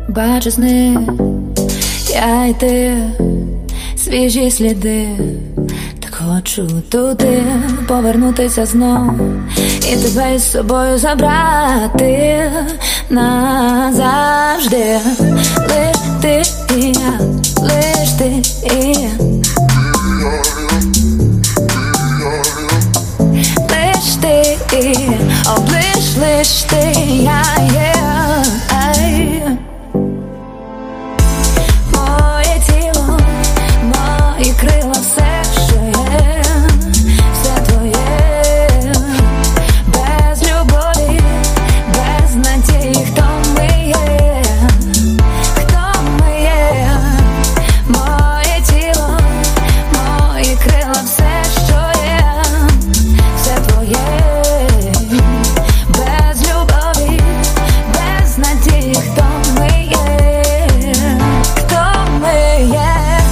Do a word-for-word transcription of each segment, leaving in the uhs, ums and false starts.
бачу сни, я й ти, свіжі сліди. Так хочу туди повернутися знов і тебе із собою забрати назавжди. Лиш ти і я, лиш ти і я, лиш ти і я, о, лиш, лиш ти і я, yeah. Моє тіло, мої крила, все, що є, все твоє. Без любові, без надії, хто ми є, хто ми є. Моє тіло, мої крила, все, що є, все твоє. Без любові, без надії, хто ми є, хто ми є.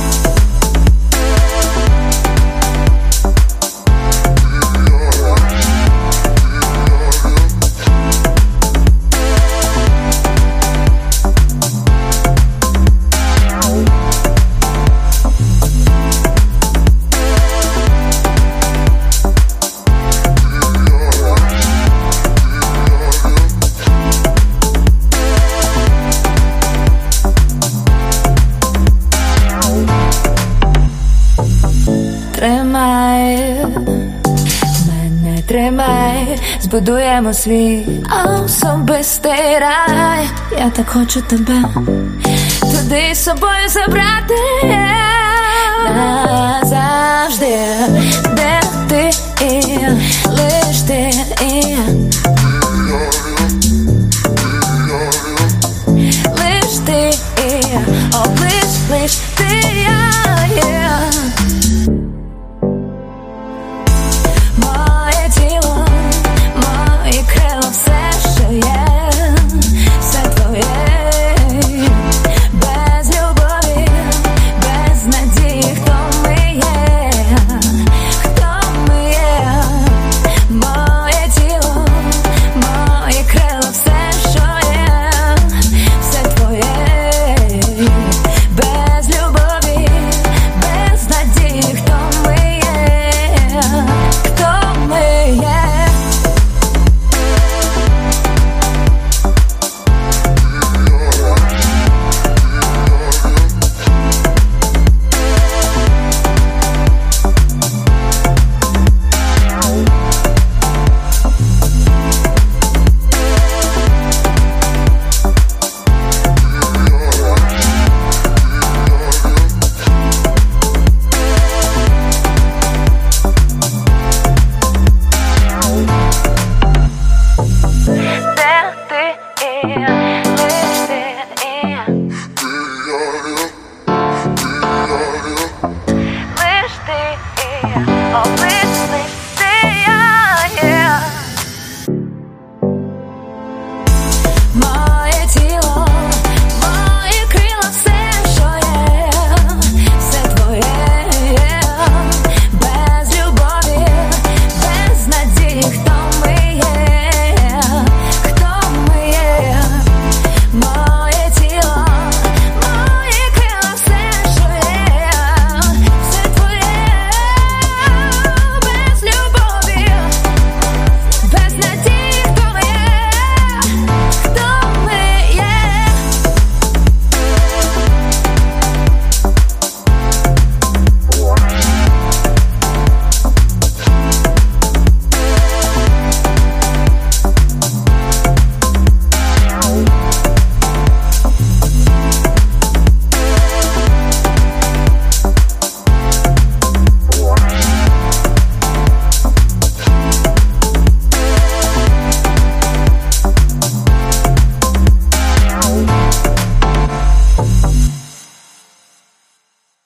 Тримай мене, тримай, збудуємо свій особистий рай. Я так хочу тебе туди з собою забрати назавжди. Де ти і я, лиш ти і я, лиш ти і я, о, лиш, лиш ти і я, yeah. Моє тіло, мої крила, все, що є, все твоє. Без любові, без надії, хто ми є, хто ми є. Моє тіло, мої крила, все, що є, все твоє. Без любові, без надії, хто ми є, хто ми є. Де ти і я, лиш ти і я, лиш ти і я, о, лиш, лиш ти і я, yeah.